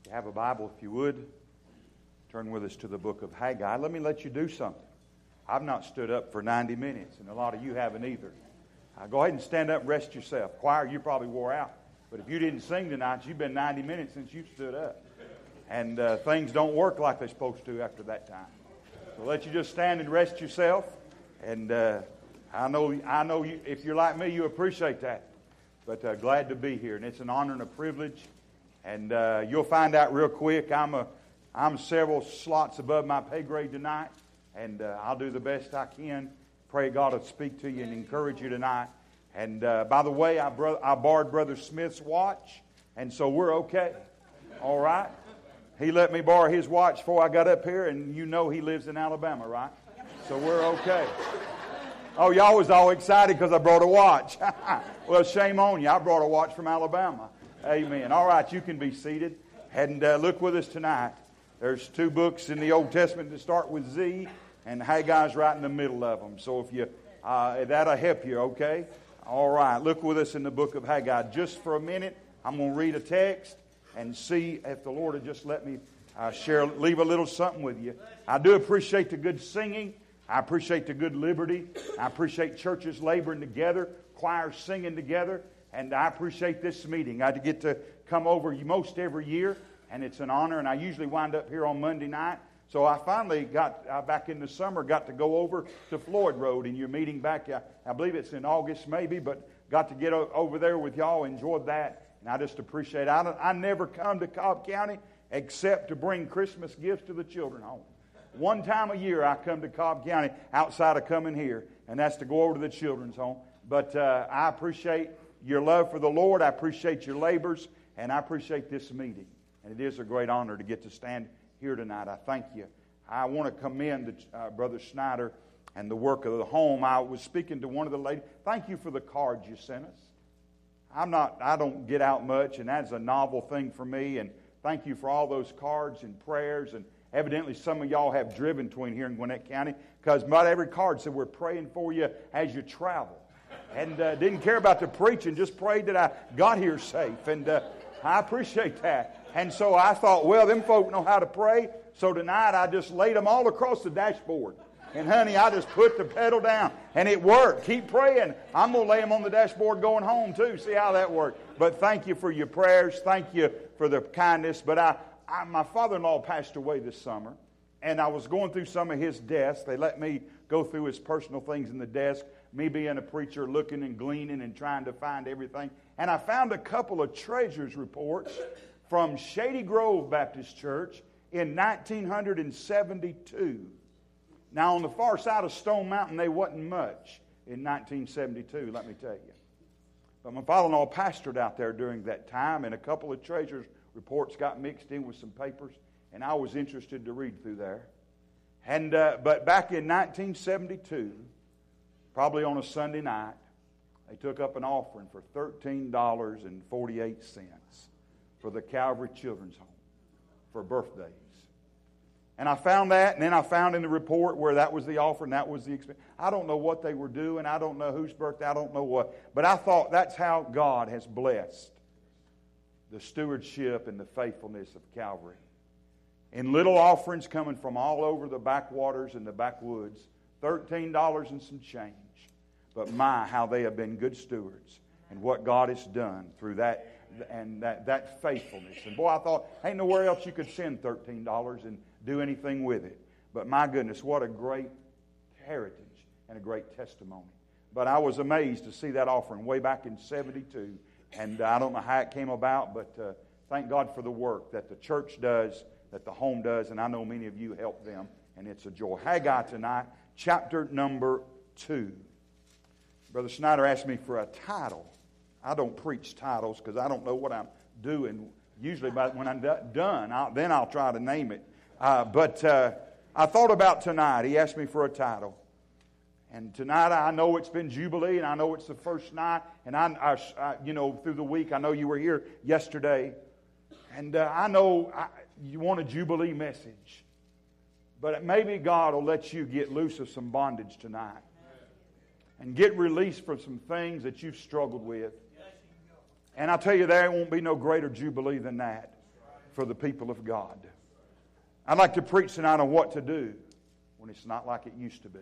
You have a Bible, if you would, turn with us to the book of Haggai. Let me let you do something. I've not stood up for 90 minutes, and a lot of you haven't either. Go ahead and stand up and rest yourself. Choir, you probably wore out. But if you didn't sing tonight, you've been 90 minutes since you stood up. And things don't work like they're supposed to after that time. So let you just stand and rest yourself. And I know you, if you're like me, you appreciate that. But glad to be here. And it's an honor and a privilege. And you'll find out real quick, I'm several slots above my pay grade tonight. And I'll do the best I can. Pray God will speak to you and encourage you tonight. And by the way, I borrowed Brother Smith's watch. And so we're okay. All right? He let me borrow his watch before I got up here. And you know he lives in Alabama, right? So we're okay. Oh, y'all was all excited because I brought a watch. Well, shame on you. I brought a watch from Alabama. Amen. All right, you can be seated. And look with us tonight. There's two books in the Old Testament that start with Z, and Haggai's right in the middle of them. So if you that'll help you, okay? All right, look with us in the book of Haggai. Just for a minute, I'm going to read a text and see if the Lord will just let me leave a little something with you. I do appreciate the good singing. I appreciate the good liberty. I appreciate churches laboring together, choirs singing together. And I appreciate this meeting. I get to come over most every year, and it's an honor. And I usually wind up here on Monday night. So I finally got, back in the summer, got to go over to Floyd Road in your meeting back, I believe it's in August maybe, but got to get over there with y'all, enjoyed that. And I just appreciate it. I never come to Cobb County except to bring Christmas gifts to the children home. One time a year I come to Cobb County outside of coming here, and that's to go over to the children's home. But I appreciate your love for the Lord. I appreciate your labors, and I appreciate this meeting. And it is a great honor to get to stand here tonight. I thank you. I want to commend Brother Schneider and the work of the home. I was speaking to one of the ladies. Thank you for the cards you sent us. I don't get out much, and that's a novel thing for me. And thank you for all those cards and prayers. And evidently some of y'all have driven between here and Gwinnett County, because about every card said we're praying for you as you travel. And didn't care about the preaching, just prayed that I got here safe. And I appreciate that. And so I thought, well, them folk know how to pray. So tonight I just laid them all across the dashboard. And honey, I just put the pedal down. And it worked. Keep praying. I'm going to lay them on the dashboard going home too. See how that worked. But thank you for your prayers. Thank you for the kindness. But my father-in-law passed away this summer. And I was going through some of his desk. They let me go through his personal things in the desk. Me being a preacher, looking and gleaning and trying to find everything. And I found a couple of treasurer's reports from Shady Grove Baptist Church in 1972. Now, on the far side of Stone Mountain, they wasn't much in 1972, let me tell you. But my father-in-law pastored out there during that time, and a couple of treasurer's reports got mixed in with some papers, and I was interested to read through there. And but back in 1972, probably on a Sunday night, they took up an offering for $13.48 for the Calvary Children's Home for birthdays. And I found that, and then I found in the report where that was the offering, that was the expense. I don't know what they were doing. I don't know whose birthday. I don't know what. But I thought that's how God has blessed the stewardship and the faithfulness of Calvary. In little offerings coming from all over the backwaters and the backwoods, $13 and some change. But my, how they have been good stewards, and what God has done through that and that faithfulness. And boy, I thought, ain't nowhere else you could send $13 and do anything with it. But my goodness, what a great heritage and a great testimony. But I was amazed to see that offering way back in 72. And I don't know how it came about, but thank God for the work that the church does, that the home does, and I know many of you help them, and it's a joy. Haggai tonight, chapter number 2. Brother Schneider asked me for a title. I don't preach titles because I don't know what I'm doing. Usually when I'm done, then I'll try to name it. But I thought about tonight. He asked me for a title. And tonight I know it's been Jubilee, and I know it's the first night. And I through the week, I know you were here yesterday. And I know you want a Jubilee message. But maybe God will let you get loose of some bondage tonight. And get released from some things that you've struggled with. And I'll tell you, there won't be no greater Jubilee than that. for the people of God. I'd like to preach tonight on what to do when it's not like it used to be.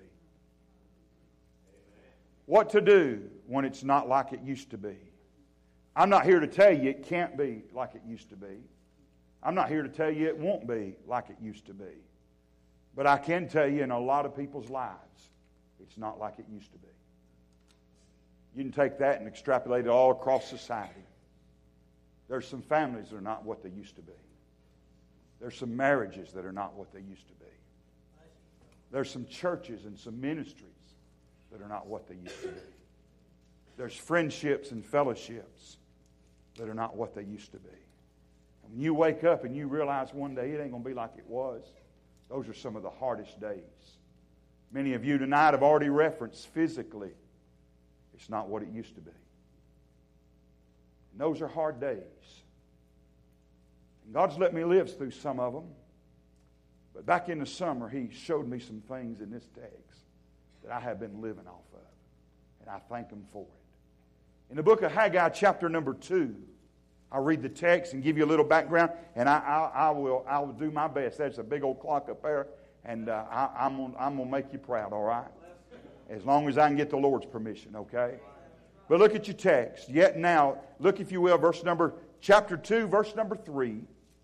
What to do when it's not like it used to be. I'm not here to tell you it can't be like it used to be. I'm not here to tell you it won't be like it used to be. But I can tell you in a lot of people's lives, it's not like it used to be. You can take that and extrapolate it all across society. There's some families that are not what they used to be. There's some marriages that are not what they used to be. There's some churches and some ministries that are not what they used to be. There's friendships and fellowships that are not what they used to be. And when you wake up and you realize one day it ain't going to be like it was, those are some of the hardest days. Many of you tonight have already referenced physically, it's not what it used to be. And those are hard days. And God's let me live through some of them. But back in the summer, He showed me some things in this text that I have been living off of. And I thank Him for it. In the book of Haggai, chapter number 2, I'll read the text and give you a little background, and I will do my best. There's a big old clock up there, and I'm going to make you proud, all right? As long as I can get the Lord's permission, okay? But look at your text. Yet now, look if you will, chapter 2, verse number 3.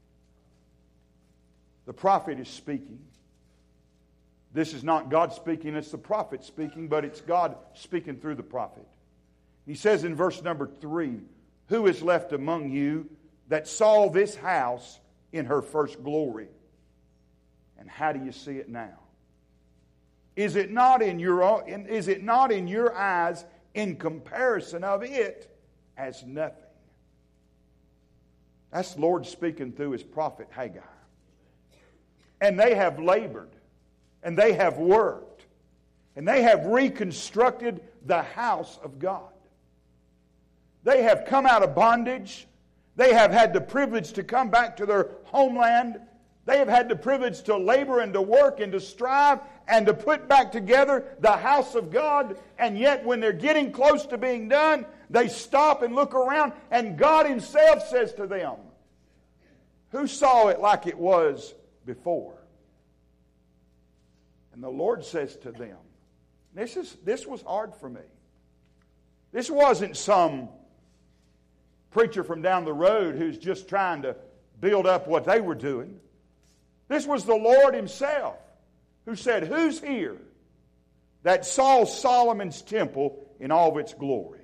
The prophet is speaking. This is not God speaking, it's the prophet speaking, but it's God speaking through the prophet. He says in verse number 3, "Who is left among you that saw this house in her first glory? And how do you see it now? Is it not in your eyes in comparison of it as nothing?" That's the Lord speaking through His prophet Haggai. And they have labored, and they have worked, and they have reconstructed the house of God. They have come out of bondage. They have had the privilege to come back to their homeland. They have had the privilege to labor and to work and to strive and to put back together the house of God. And yet when they're getting close to being done, they stop and look around, and God Himself says to them, "Who saw it like it was before?" And the Lord says to them, this was hard for me. This wasn't some preacher from down the road who's just trying to build up what they were doing. This was the Lord Himself who said, "Who's here that saw Solomon's temple in all of its glory?"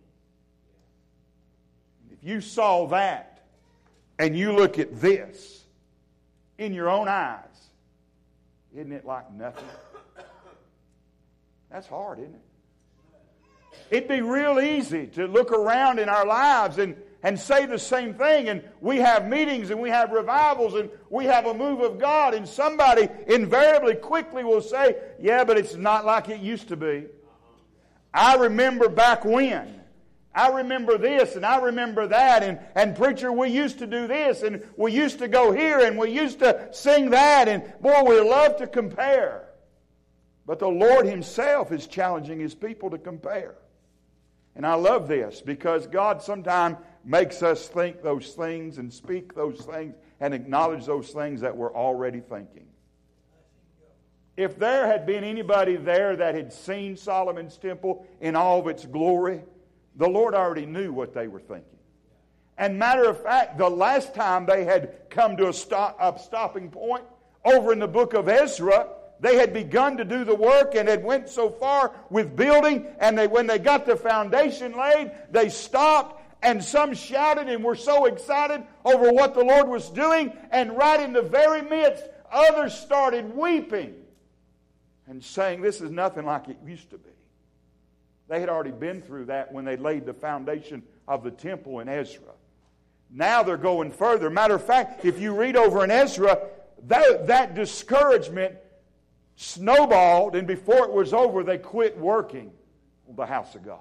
If you saw that and you look at this in your own eyes, isn't it like nothing? That's hard, isn't it? It'd be real easy to look around in our lives and say the same thing. And we have meetings and we have revivals and we have a move of God. And somebody invariably quickly will say, "Yeah, but it's not like it used to be. I remember back when. I remember this and I remember that. And preacher, we used to do this and we used to go here and we used to sing that. And boy, we love to compare." But the Lord Himself is challenging His people to compare. And I love this because God sometimes makes us think those things and speak those things and acknowledge those things that we're already thinking. If there had been anybody there that had seen Solomon's temple in all of its glory, the Lord already knew what they were thinking. And matter of fact, the last time they had come to a stopping point, over in the book of Ezra, they had begun to do the work and had went so far with building, and when they got the foundation laid, they stopped, and some shouted and were so excited over what the Lord was doing, and right in the very midst, others started weeping and saying, "This is nothing like it used to be." They had already been through that when they laid the foundation of the temple in Ezra. Now they're going further. Matter of fact, if you read over in Ezra, that discouragement snowballed, and before it was over, they quit working on the house of God.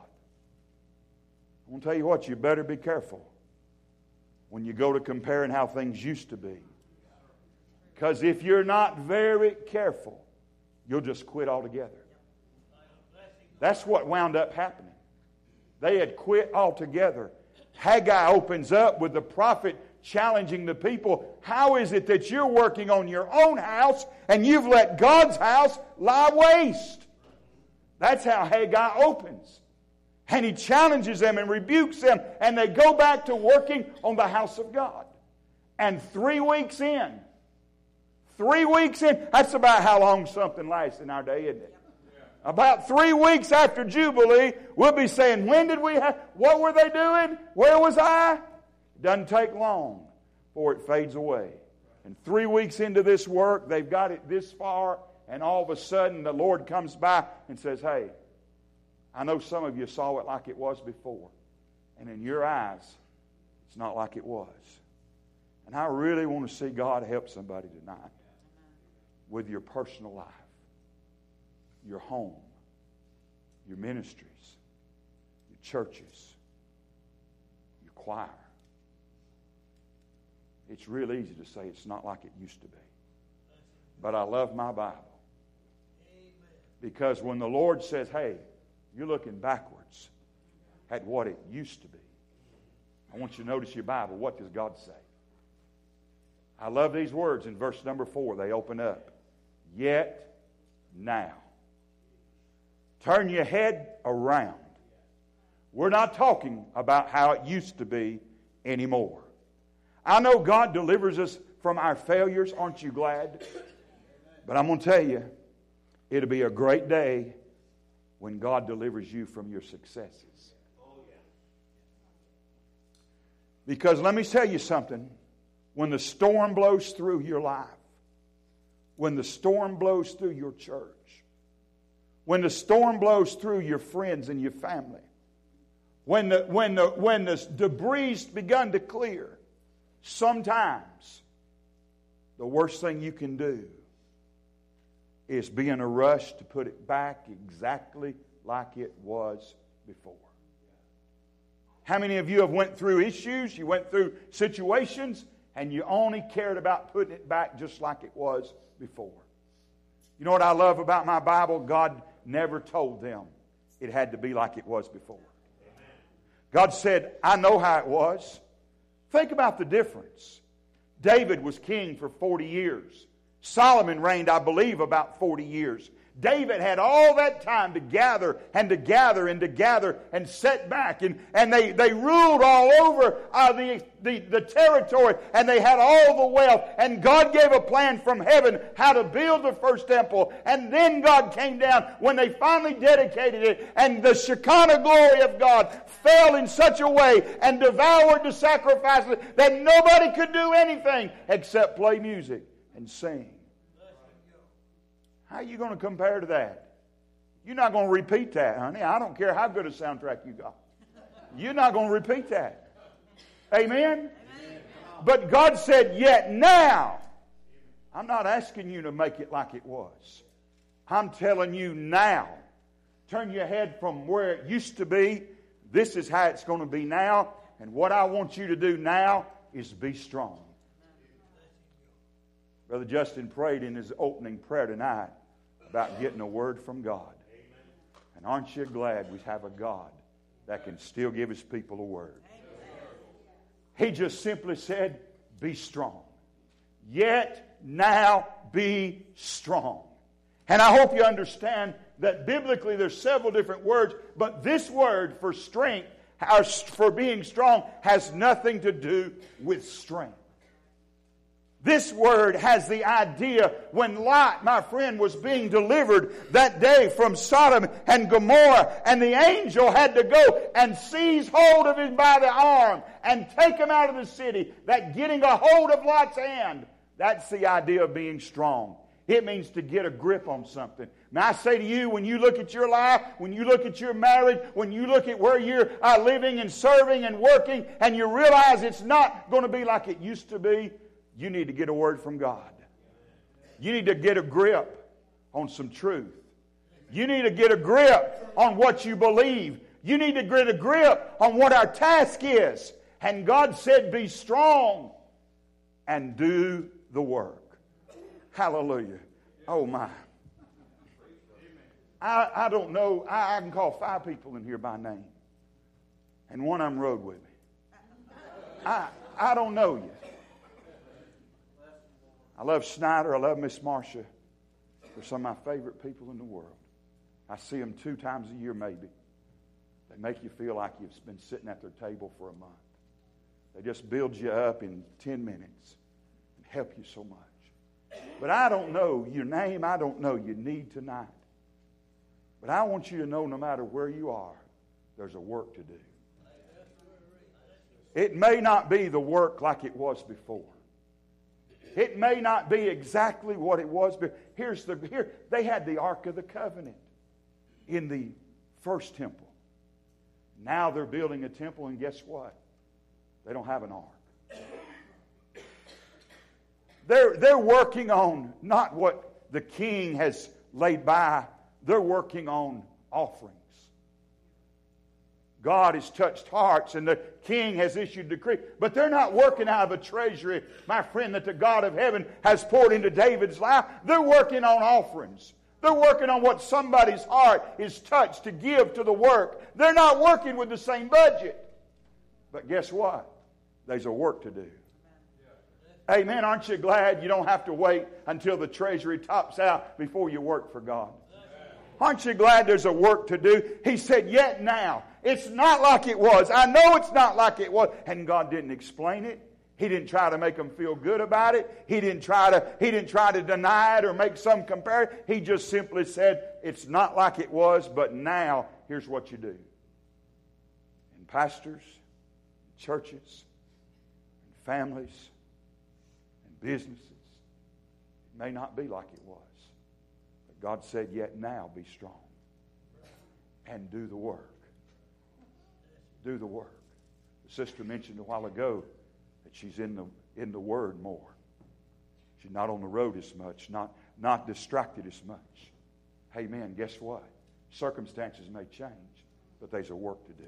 I want to tell you what, you better be careful when you go to comparing how things used to be. Because if you're not very careful, you'll just quit altogether. That's what wound up happening. They had quit altogether. Haggai opens up with the prophet challenging the people. How is it that you're working on your own house and you've let God's house lie waste? That's how Haggai opens. And he challenges them and rebukes them, and they go back to working on the house of God. And 3 weeks in, that's about how long something lasts in our day, isn't it? About 3 weeks after Jubilee, we'll be saying, when did we have, what were they doing? Where was I? It doesn't take long before it fades away. And 3 weeks into this work, they've got it this far, and all of a sudden the Lord comes by and says, hey, I know some of you saw it like it was before. And in your eyes, it's not like it was. And I really want to see God help somebody tonight with your personal life, your home, your ministries, your churches, your choir. It's real easy to say it's not like it used to be. But I love my Bible. Because when the Lord says, hey, you're looking backwards at what it used to be, I want you to notice your Bible. What does God say? I love these words in verse number 4. They open up. Yet now. Turn your head around. We're not talking about how it used to be anymore. I know God delivers us from our failures. Aren't you glad? But I'm going to tell you, it'll be a great day when God delivers you from your successes. Because let me tell you something. When the storm blows through your life, when the storm blows through your church, when the storm blows through your friends and your family, when the debris begun to clear, sometimes the worst thing you can do is be in a rush to put it back exactly like it was before. How many of you have went through issues, you went through situations, and you only cared about putting it back just like it was before? You know what I love about my Bible? God never told them it had to be like it was before. God said, I know how it was. Think about the difference. David was king for 40 years. Solomon reigned, I believe, about 40 years. David had all that time to gather and to gather and to gather and set back. And they ruled all over the territory, and they had all the wealth. And God gave a plan from heaven how to build the first temple. And then God came down when they finally dedicated it. And the Shekinah glory of God fell in such a way and devoured the sacrifices that nobody could do anything except play music and sing. How are you going to compare to that? You're not going to repeat that, honey. I don't care how good a soundtrack you got. You're not going to repeat that. Amen? But God said, yet now. I'm not asking you to make it like it was. I'm telling you now. Turn your head from where it used to be. This is how it's going to be now. And what I want you to do now is be strong. Brother Justin prayed in his opening prayer tonight about getting a word from God. And aren't you glad we have a God that can still give His people a word? He just simply said, be strong. Yet now be strong. And I hope you understand that biblically there's several different words, but this word for strength, or for being strong, has nothing to do with strength. This word has the idea when Lot, my friend, was being delivered that day from Sodom and Gomorrah, and the angel had to go and seize hold of him by the arm and take him out of the city. That getting a hold of Lot's hand, that's the idea of being strong. It means to get a grip on something. Now I say to you, when you look at your life, when you look at your marriage, when you look at where you're living and serving and working, and you realize it's not going to be like it used to be, you need to get a word from God. You need to get a grip on some truth. You need to get a grip on what you believe. You need to get a grip on what our task is. And God said, be strong and do the work. Hallelujah. Oh my. I don't know. I can call 5 people in here by name. And one of them rode with me. I don't know you. I love Snyder. I love Miss Marcia. They're some of my favorite people in the world. I see them 2 times a year maybe. They make you feel like you've been sitting at their table for a month. They just build you up in 10 minutes and help you so much. But I don't know your name. I don't know your need tonight. But I want you to know no matter where you are, there's a work to do. It may not be the work like it was before. It may not be exactly what it was before. Here they had the Ark of the Covenant in the first temple. Now they're building a temple, and guess what? They don't have an ark. They're working on not what the king has laid by. They're working on offerings. God has touched hearts, and the king has issued decree. But they're not working out of a treasury, my friend, that the God of heaven has poured into David's life. They're working on offerings. They're working on what somebody's heart is touched to give to the work. They're not working with the same budget. But guess what? There's a work to do. Amen. Aren't you glad you don't have to wait until the treasury tops out before you work for God? Aren't you glad there's a work to do? He said, yet now. It's not like it was. I know it's not like it was. And God didn't explain it. He didn't try to make them feel good about it. He didn't try to deny it or make some comparison. He just simply said, it's not like it was, but now here's what you do. And pastors, churches, and families, and businesses, it may not be like it was. But God said, yet now be strong and do the work. Do the work. The sister mentioned a while ago that she's in the Word more. She's not on the road as much, not distracted as much. Amen. Guess what? Circumstances may change, but there's a work to do.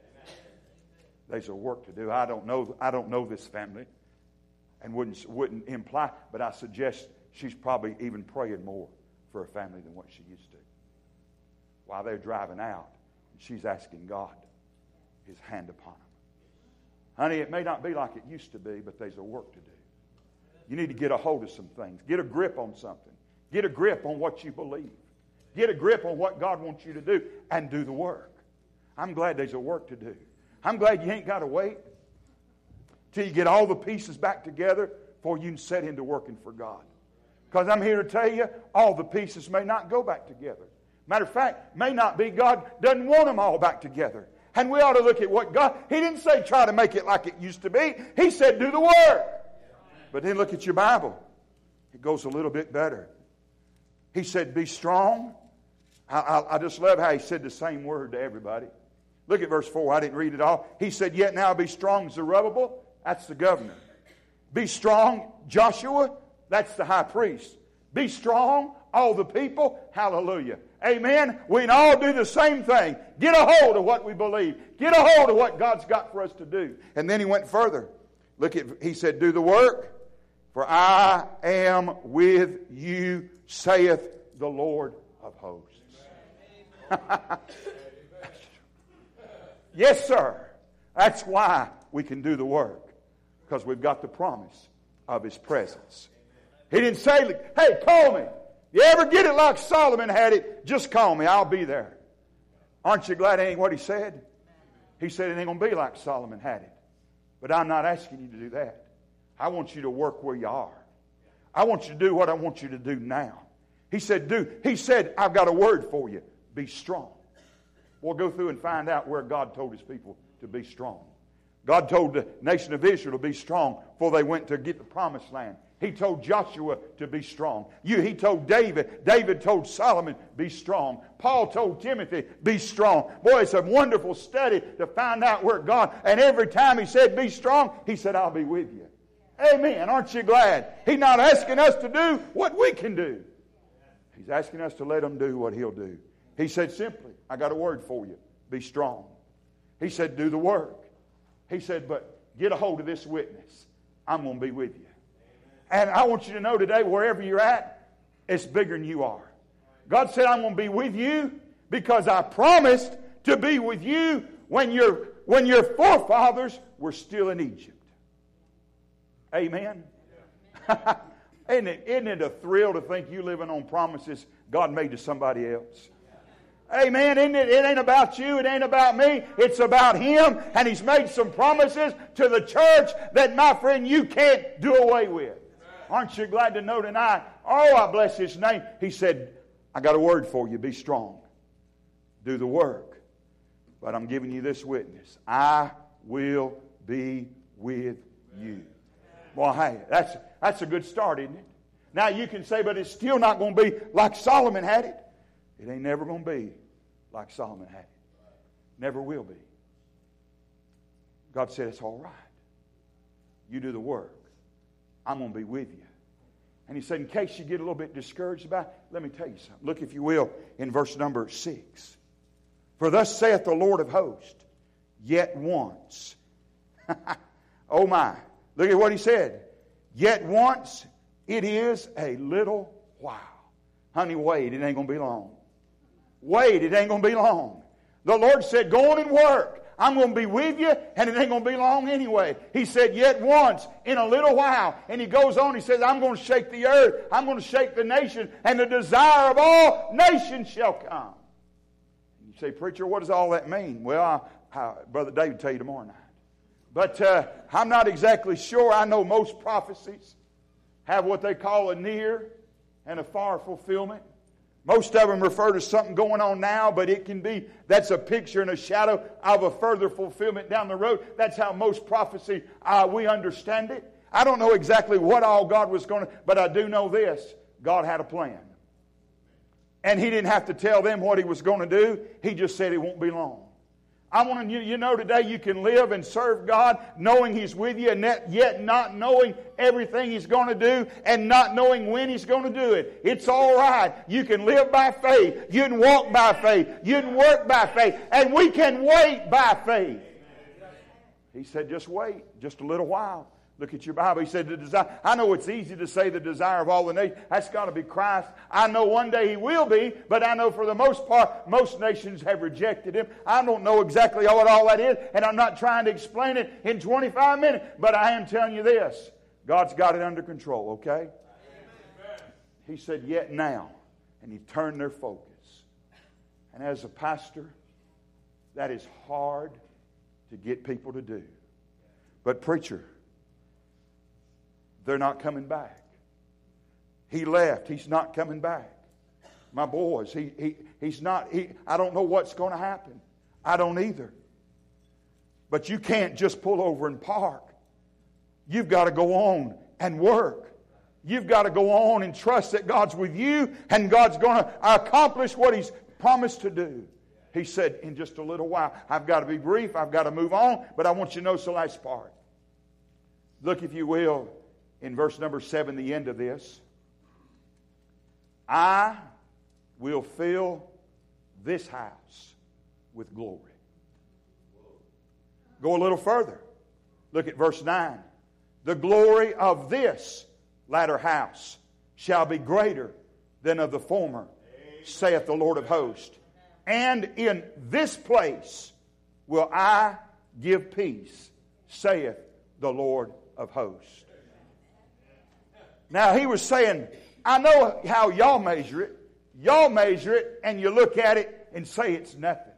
There's a work to do. I don't know this family, and wouldn't imply, but I suggest she's probably even praying more for a family than what she used to. While they're driving out, she's asking God His hand upon them. Honey, it may not be like it used to be, but there's a work to do. You need to get a hold of some things. Get a grip on something. Get a grip on what you believe. Get a grip on what God wants you to do and do the work. I'm glad there's a work to do. I'm glad you ain't got to wait till you get all the pieces back together before you can set into working for God. Because I'm here to tell you, all the pieces may not go back together. Matter of fact, may not be God doesn't want them all back together. And we ought to look at what God... He didn't say try to make it like it used to be. He said do the work. But then look at your Bible. It goes a little bit better. He said be strong. I just love how he said the same word to everybody. Look at verse 4. I didn't read it all. He said, yet now be strong, Zerubbabel. That's the governor. Be strong, Joshua. That's the high priest. Be strong, all the people. Hallelujah. Amen. We can all do the same thing. Get a hold of what we believe. Get a hold of what God's got for us to do. And then he went further. He said, do the work, for I am with you, saith the Lord of hosts. Yes, sir. That's why we can do the work. Because we've got the promise of His presence. He didn't say, hey, call me. You ever get it like Solomon had it, just call me. I'll be there. Aren't you glad it ain't what he said? He said it ain't going to be like Solomon had it. But I'm not asking you to do that. I want you to work where you are. I want you to do what I want you to do now. He said, I've got a word for you. Be strong. We'll go through and find out where God told His people to be strong. God told the nation of Israel to be strong before they went to get the promised land. He told Joshua to be strong. He told David. David told Solomon, be strong. Paul told Timothy, be strong. Boy, it's a wonderful study to find out where God, and every time he said, be strong, he said, I'll be with you. Amen. Aren't you glad? He's not asking us to do what we can do. He's asking us to let Him do what He'll do. He said simply, I got a word for you. Be strong. He said, do the work. He said, but get a hold of this witness. I'm going to be with you. And I want you to know today, wherever you're at, it's bigger than you are. God said, I'm going to be with you because I promised to be with you when your forefathers were still in Egypt. Amen? Isn't it a thrill to think you living on promises God made to somebody else? Amen. Isn't it? It ain't about you. It ain't about me. It's about Him. And He's made some promises to the church that, my friend, you can't do away with. Aren't you glad to know tonight? Oh, I bless His name. He said, I got a word for you. Be strong. Do the work. But I'm giving you this witness. I will be with you. Well, hey, that's a good start, isn't it? Now you can say, but it's still not going to be like Solomon had it. It ain't never going to be like Solomon had it. Never will be. God said, it's all right. You do the work. I'm going to be with you. And He said, in case you get a little bit discouraged about it, let me tell you something. Look, if you will, in verse number 6. For thus saith the Lord of hosts, yet once. Oh my. Look at what He said. Yet once it is a little while. Honey, wait, it ain't going to be long. Wait, it ain't going to be long. The Lord said, go on and work. I'm going to be with you, and it ain't going to be long anyway. He said, yet once, in a little while. And He goes on, He says, I'm going to shake the earth. I'm going to shake the nation, and the desire of all nations shall come. You say, preacher, what does all that mean? Well, Brother David will tell you tomorrow night. But I'm not exactly sure. I know most prophecies have what they call a near and a far fulfillment. Most of them refer to something going on now, but it can be, that's a picture and a shadow of a further fulfillment down the road. That's how most prophecy, we understand it. I don't know exactly what all God was going to, but I do know this. God had a plan. And He didn't have to tell them what He was going to do. He just said it won't be long. I want you know today you can live and serve God knowing He's with you and yet not knowing everything He's going to do and not knowing when He's going to do it. It's all right. You can live by faith. You can walk by faith. You can work by faith. And we can wait by faith. He said, just wait just a little while. Look at your Bible. He said, the desire. I know it's easy to say the desire of all the nations. That's got to be Christ. I know one day He will be, but I know for the most part, most nations have rejected Him. I don't know exactly what all that is, and I'm not trying to explain it in 25 minutes, but I am telling you this. God's got it under control, okay? Amen. He said, yet now. And He turned their focus. And as a pastor, that is hard to get people to do. But preacher, they're not coming back. He left. He's not coming back. My boys, he's not. I don't know what's going to happen. I don't either. But you can't just pull over and park. You've got to go on and work. You've got to go on and trust that God's with you and God's going to accomplish what He's promised to do. He said, in just a little while, I've got to be brief. I've got to move on. But I want you to notice the last part. Look, if you will, in verse number 7, the end of this. I will fill this house with glory. Go a little further. Look at verse 9. The glory of this latter house shall be greater than of the former, saith the Lord of hosts. And in this place will I give peace, saith the Lord of hosts. Now He was saying, I know how y'all measure it. Y'all measure it and you look at it and say it's nothing.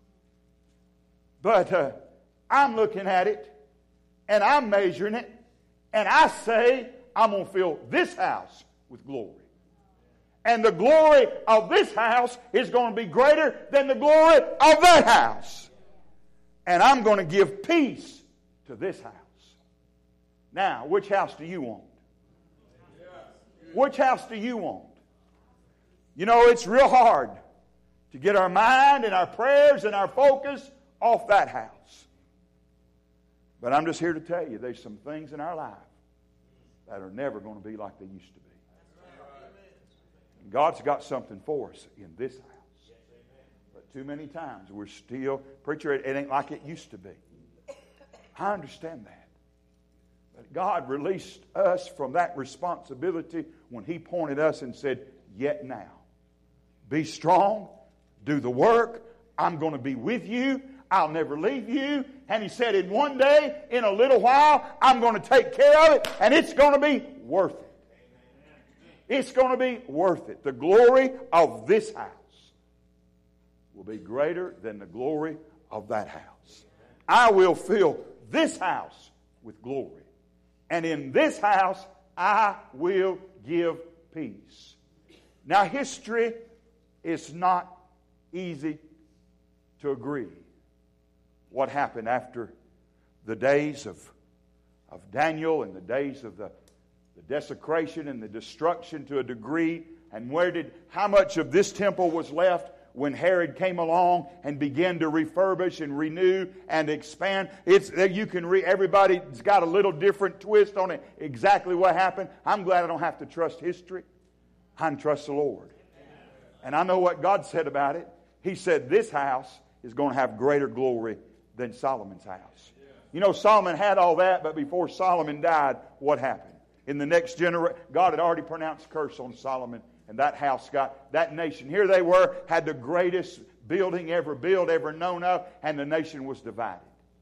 But I'm looking at it and I'm measuring it and I say I'm going to fill this house with glory. And the glory of this house is going to be greater than the glory of that house. And I'm going to give peace to this house. Now, which house do you want? Which house do you want? You know, it's real hard to get our mind and our prayers and our focus off that house. But I'm just here to tell you there's some things in our life that are never going to be like they used to be. And God's got something for us in this house. But too many times we're still, preacher, it ain't like it used to be. I understand that. But God released us from that responsibility when He pointed us and said, yet now. Be strong. Do the work. I'm going to be with you. I'll never leave you. And He said, in one day, in a little while, I'm going to take care of it, and it's going to be worth it. It's going to be worth it. The glory of this house will be greater than the glory of that house. I will fill this house with glory. And in this house, I will give peace. Now, history is not easy to agree. What happened after the days of Daniel and the days of the desecration and the destruction to a degree, and how much of this temple was left when Herod came along and began to refurbish and renew and expand. You can read, everybody's got a little different twist on it, exactly what happened. I'm glad I don't have to trust history. I can trust the Lord. And I know what God said about it. He said this house is going to have greater glory than Solomon's house. You know, Solomon had all that, but before Solomon died, what happened? In the next generation, God had already pronounced a curse on Solomon, and that house that nation. Here they were, had the greatest building ever built, ever known of, and the nation was divided.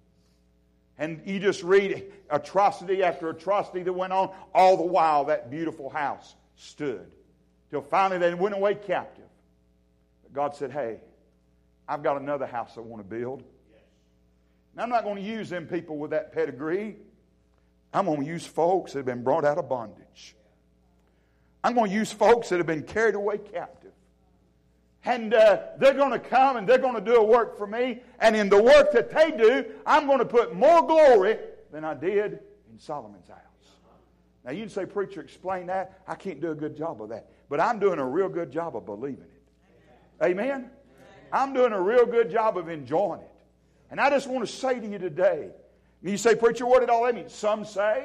And you just read atrocity after atrocity that went on, all the while that beautiful house stood. Till finally they went away captive. But God said, hey, I've got another house I want to build. Now, I'm not going to use them people with that pedigree. I'm going to use folks that have been brought out of bondage. I'm going to use folks that have been carried away captive. And they're going to come and they're going to do a work for me. And in the work that they do, I'm going to put more glory than I did in Solomon's house. Now, you can say, preacher, explain that. I can't do a good job of that. But I'm doing a real good job of believing it. Amen? I'm doing a real good job of enjoying it. And I just want to say to you today, and you say, preacher, what did all that mean? Some say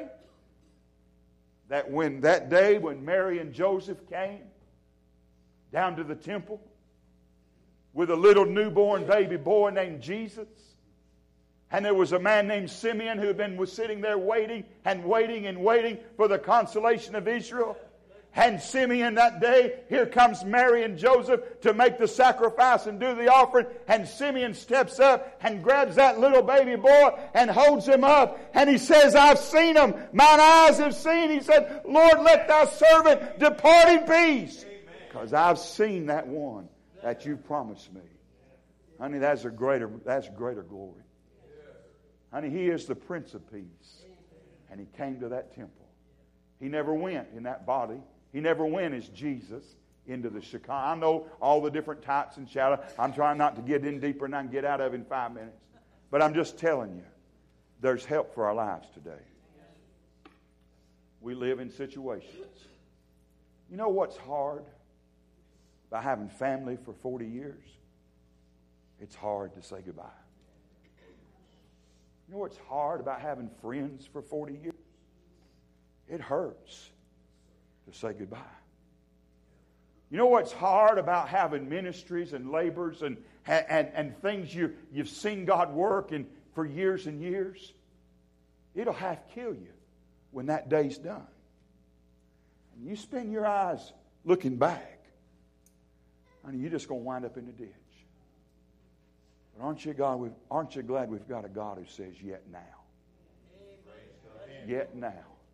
that when that day when Mary and Joseph came down to the temple with a little newborn baby boy named Jesus, and there was a man named Simeon who was sitting there waiting and waiting and waiting for the consolation of Israel. And Simeon that day, here comes Mary and Joseph to make the sacrifice and do the offering. And Simeon steps up and grabs that little baby boy and holds him up. And he says, I've seen him. Mine eyes have seen. He said, Lord, let thy servant depart in peace. Because I've seen that one that you promised me. Honey, that's greater glory. Honey, He is the Prince of Peace. And He came to that temple. He never went in that body. He never went as Jesus into the Shekinah. I know all the different types and shadows. I'm trying not to get in deeper than I can get out of in 5 minutes. But I'm just telling you, there's help for our lives today. We live in situations. You know what's hard about having family for 40 years? It's hard to say goodbye. You know what's hard about having friends for 40 years? It hurts to say goodbye. You know what's hard about having ministries and labors and things you've seen God work in for years and years? It'll half kill you when that day's done. And you spend your eyes looking back, honey, you're just going to wind up in the ditch. But aren't you glad we've got a God who says, yet now? Yet now.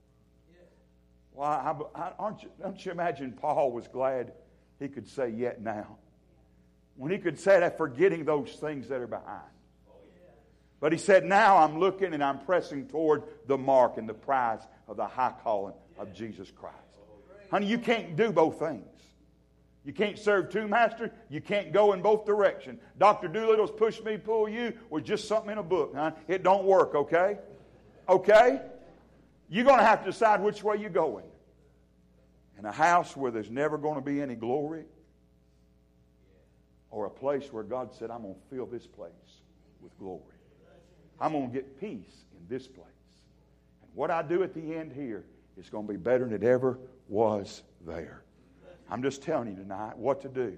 Well, don't you imagine Paul was glad he could say yet now? When he could say that, forgetting those things that are behind. But he said, now I'm looking and I'm pressing toward the mark and the prize of the high calling of Jesus Christ. Honey, you can't do both things. You can't serve two masters. You can't go in both directions. Dr. Doolittle's push me, pull you was just something in a book. Huh? It don't work, okay? Okay? You're going to have to decide which way you're going. In a house where there's never going to be any glory, or a place where God said, I'm going to fill this place with glory. I'm going to get peace in this place. And what I do at the end here is going to be better than it ever was there. I'm just telling you tonight what to do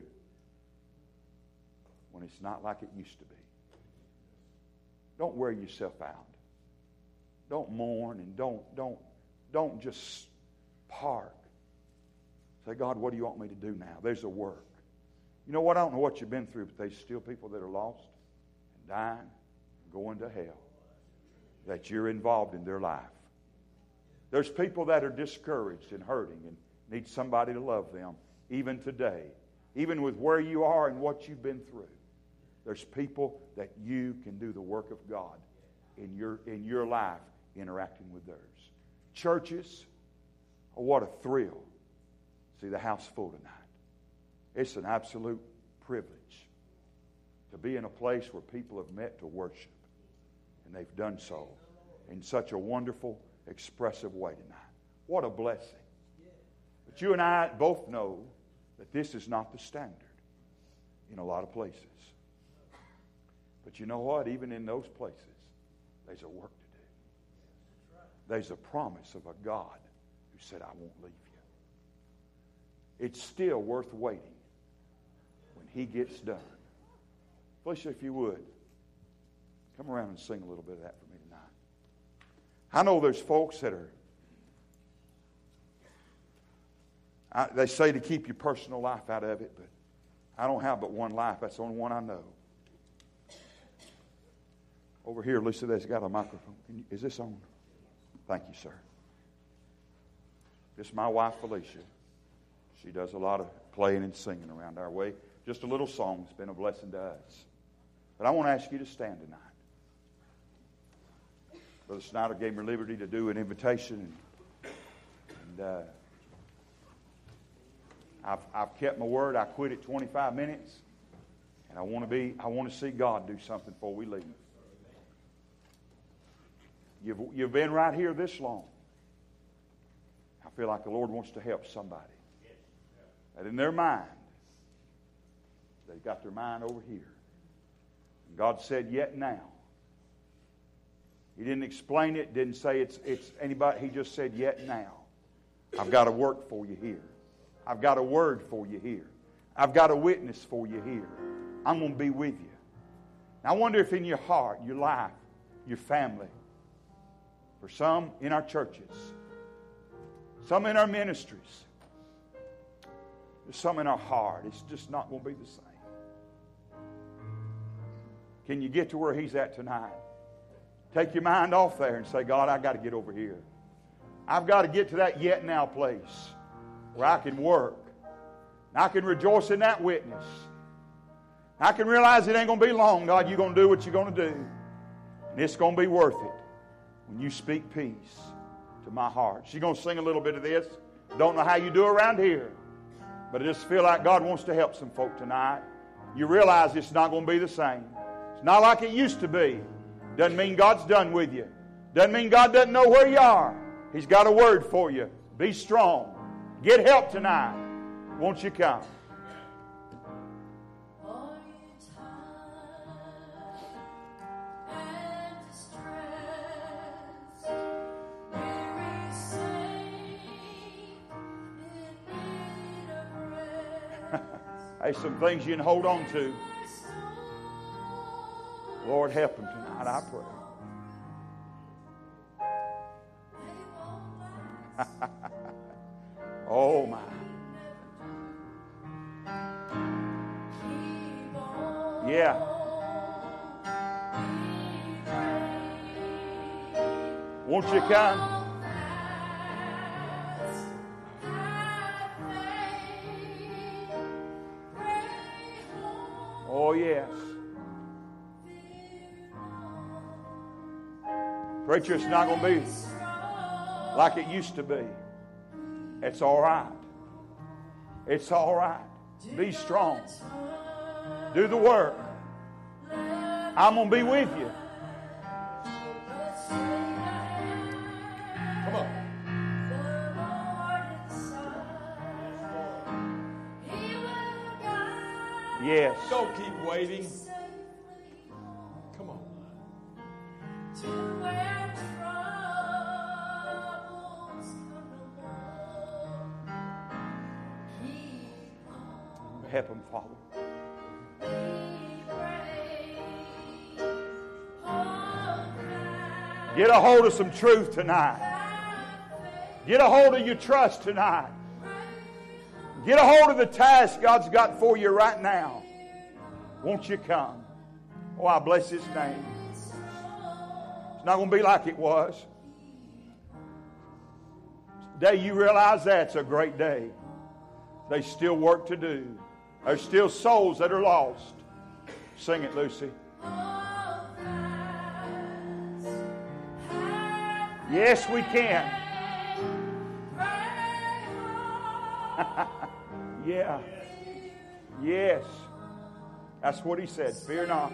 when it's not like it used to be. Don't wear yourself out. Don't mourn and don't just park. Say, God, what do you want me to do now? There's a work. You know what? I don't know what you've been through, but there's still people that are lost and dying going to hell that you're involved in their life. There's people that are discouraged and hurting and need somebody to love them, even today, even with where you are and what you've been through. There's people that you can do the work of God in your life interacting with theirs. Churches, oh, what a thrill. See the house full tonight. It's an absolute privilege to be in a place where people have met to worship. And they've done so in such a wonderful, expressive way tonight. What a blessing. But you and I both know that this is not the standard in a lot of places. But you know what? Even in those places, there's a work to do. There's a promise of a God who said, I won't leave you. It's still worth waiting when He gets done. Felicia, if you would, come around and sing a little bit of that for me tonight. I know there's folks that are, they say to keep your personal life out of it, but I don't have but one life. That's the only one I know. Over here, Lisa, there's got a microphone. Is this on? Thank you, sir. This is my wife, Felicia. She does a lot of playing and singing around our way. Just a little song has been a blessing to us. But I want to ask you to stand tonight. Brother Snyder gave me liberty to do an invitation. And I've kept my word. I quit at 25 minutes. And I want to see God do something before we leave. You've been right here this long. I feel like the Lord wants to help somebody. That in their mind, they've got their mind over here. And God said, yet now. He didn't explain it, didn't say it's anybody. He just said, yet now. I've got a work for you here. I've got a word for you here. I've got a witness for you here. I'm going to be with you. Now, I wonder if in your heart, your life, your family, for some in our churches, some in our ministries, there's some in our heart, it's just not going to be the same. Can you get to where He's at tonight? Take your mind off there and say, God, I've got to get over here. I've got to get to that yet now place where I can work. And I can rejoice in that witness. I can realize it ain't going to be long, God. You're going to do what you're going to do. And it's going to be worth it when you speak peace to my heart. She's going to sing a little bit of this. Don't know how you do around here. But I just feel like God wants to help some folk tonight. You realize it's not going to be the same. It's not like it used to be. Doesn't mean God's done with you. Doesn't mean God doesn't know where you are. He's got a word for you. Be strong. Get help tonight. Won't you come? There's some things you can hold on to. Lord, help them tonight, I pray. Oh, my. Yeah. Won't you come? Oh, yes. Preacher, it's not going to be like it used to be. It's all right. It's all right. Be strong. Do the work. I'm going to be with you. Come on. Yes. Don't keep waiting. Come on. Help him, Father. Get a hold of some truth tonight. Get a hold of your trust tonight. Get a hold of the task God's got for you right now. Won't you come? Oh, I bless His name. Not going to be like it was. The day you realize that's a great day. There's still work to do. There's still souls that are lost. Sing it, Lucy. Yes, we can. Yeah. Yes. That's what he said. Fear not.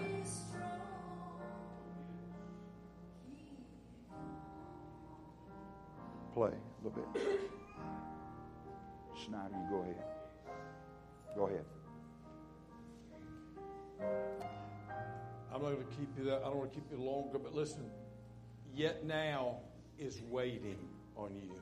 Play a little bit. Snyder, you go ahead. Go ahead. I'm not going to keep you that. I don't want to keep you longer, but listen. Yet now is waiting on you.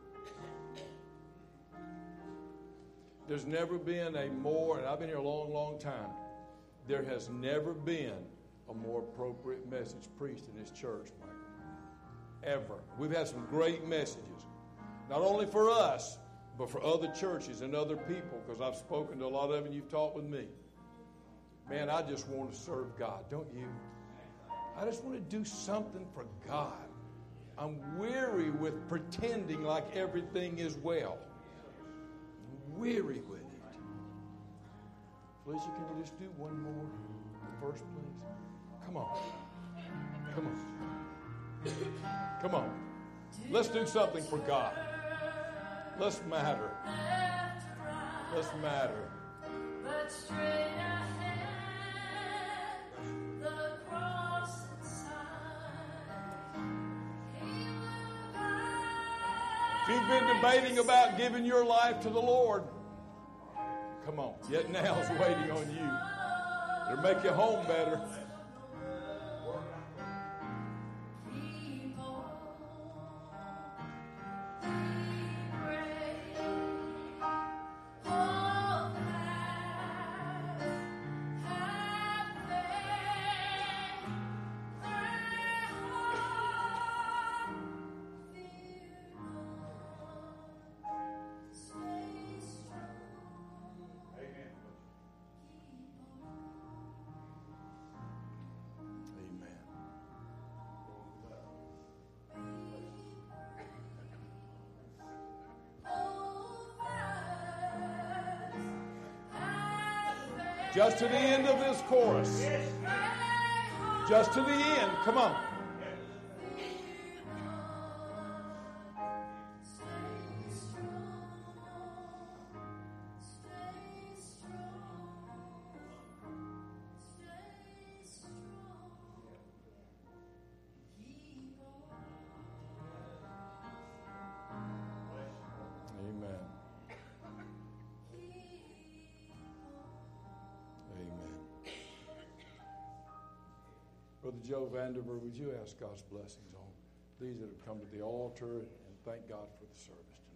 There's never been a more, and I've been here a long, long time, there has never been a more appropriate message preached in this church, Mike. Ever. We've had some great messages. Not only for us, but for other churches and other people, because I've spoken to a lot of them and you've talked with me. Man, I just want to serve God, don't you? I just want to do something for God. I'm weary with pretending like everything is well. I'm weary with it. Felicia, can you just do one more verse, please? Come on. Come on. Come on. Let's do something for God. Let's matter. Let's matter. But straight ahead, the cross inside, He will guide. If you've been debating about giving your life to the Lord, come on. Yet now is waiting on you. It'll make your home better. Just to the end of this chorus. Just to the end. Come on. Brother Joe Vanderver, would you ask God's blessings on these that have come to the altar and thank God for the service?